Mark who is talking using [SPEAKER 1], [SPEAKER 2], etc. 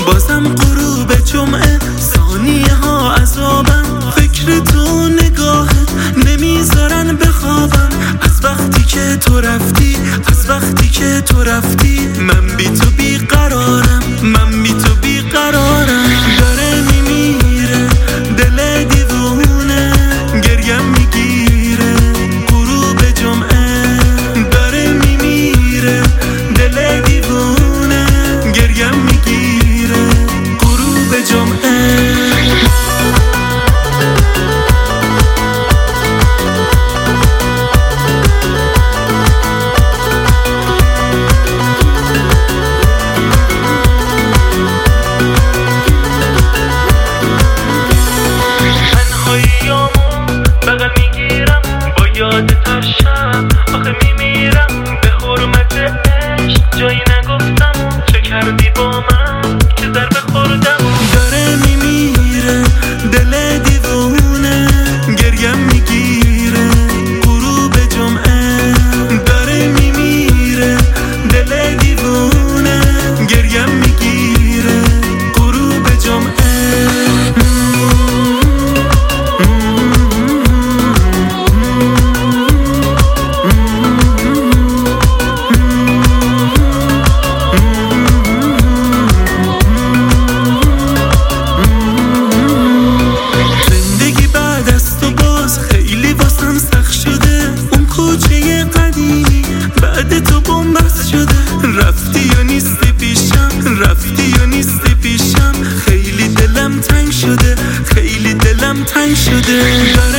[SPEAKER 1] بازم غروب جمعه، ثانیه ها عذابم، فکر تو نگاهت نمیذارن بخوابم. از وقتی که تو رفتی، از وقتی که تو رفتی، من بی تو بیقرارم، من بی تو بیقرارم. داره میمیره دل دیوونه، گریم میگیره غروب جمعه. داره میمیره دل دیوونه، گریم میگیره غروب جمعه. بغل میگیرم با یادت هر شب، آخه میمیرم به حرمت عشق. جایی نگفتم چه کردی با من که ضربه خوردم. داره میمیره دل دیوونه، گریم میگیره غروب جمعه. داره میمیره دل دیوونه، گریم میگیره غروب جمعه. رفتی یا نیستی پیشم، رفتی یا نیستی پیشم. خیلی دلم تنگ شده، خیلی دلم تنگ شده.